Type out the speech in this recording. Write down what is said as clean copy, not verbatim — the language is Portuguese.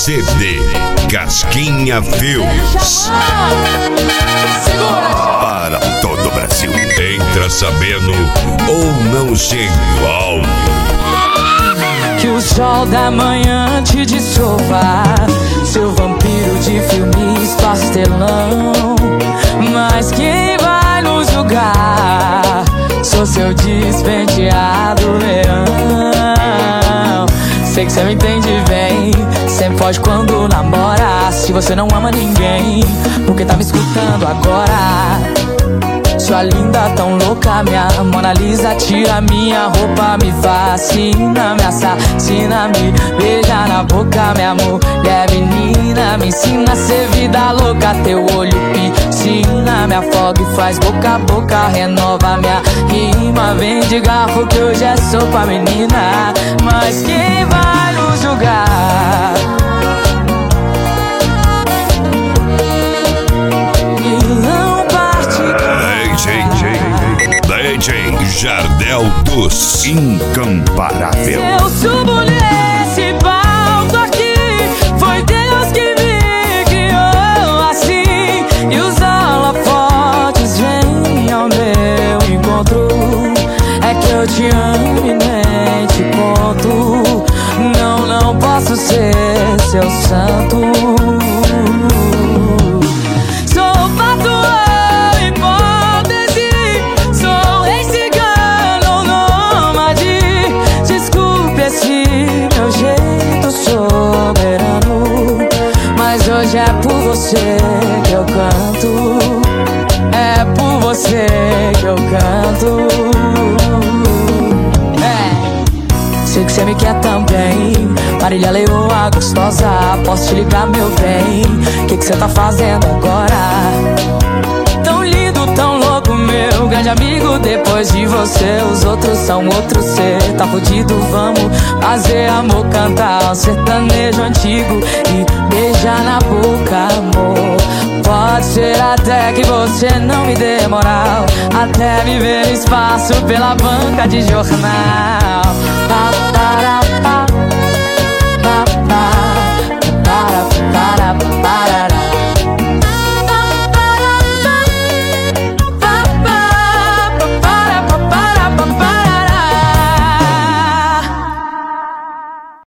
CD Casquinha Filmes. Para todo o Brasil. Entra sabendo ou não chega ao que o sol da manhã te dissolva, seu vampiro de filmes pastelão. Mas quem vai nos julgar? Sou seu despenteado leão. Sei que cê me entende bem, sempre foge quando namora. Se você não ama ninguém, por que tá me escutando agora? Sua linda tão louca, minha Mona Lisa, tira minha roupa, me fascina, me assassina, me beija na boca, minha mulher menina, me ensina a ser vida louca, teu olho piscina, me afoga e faz boca a boca, renova minha rima, vem de garfo que hoje é sopa, menina, mas quem vai nos julgar? DJ Jardel dos Incomparável. Eu subo nesse palco aqui, foi Deus que me guiou assim. E os holofotes vêm ao meu encontro. É que eu te amo e nem te conto. Não posso ser seu santo. Hoje é por você que eu canto, é por você que eu canto. Sei que cê me quer também, Marília Leoa gostosa, posso te ligar meu bem? Que cê tá fazendo agora? Tão lindo, tão louco, meu grande amigo. Depois de você os outros são outros, cê tá fudido. Vamos fazer amor, cantar um sertanejo antigo e beijar na boca, amor. Pode ser até que você não me dê moral, até me ver no espaço pela banca de jornal. Pa, para, pa.